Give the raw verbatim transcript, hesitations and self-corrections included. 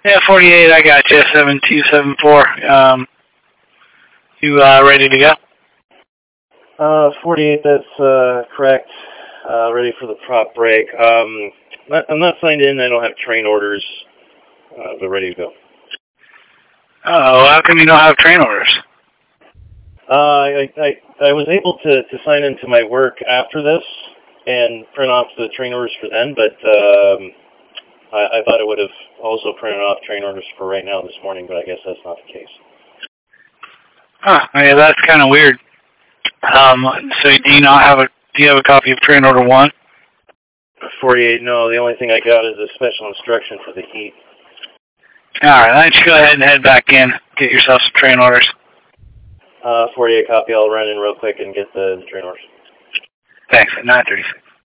Yeah, forty-eight, I got you, seven two seven four. Um, you uh, ready to go? Uh, forty-eight, that's uh, correct. Uh, ready for the prop break. Um, I'm not signed in. I don't have train orders, uh, but ready to go. Oh, how come you don't have train orders? Uh, I, I, I was able to, to sign into my work after this and print off the train orders for then, but um, I, I thought I would have also printed off train orders for right now this morning, but I guess that's not the case. Huh, yeah, that's kind of weird. Um, so do you not have a, do you have a copy of train order one? forty-eight, no, the only thing I got is a special instruction for the heat. Alright, why don't you go ahead and head back in, get yourself some train orders. Uh, forty-eight copy, I'll run in real quick and get the, the train orders. Thanks, at nine thirty-six.